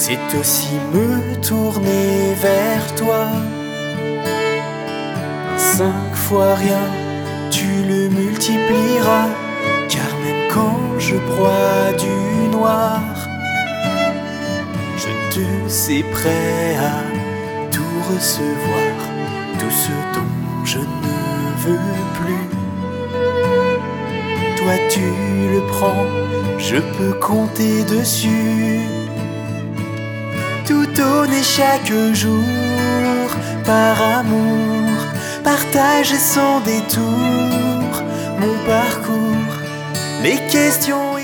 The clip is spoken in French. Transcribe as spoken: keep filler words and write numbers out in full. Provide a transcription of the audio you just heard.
c'est aussi me tourner vers toi. Un cinq fois rien, tu le multiplieras, car même quand je broie du noir, je te sais prêt à tout recevoir, tout ce dont je ne veux plus. Toi tu le prends, je peux compter dessus. Tout donner chaque jour, par amour, partager sans détour mon parcours, les questions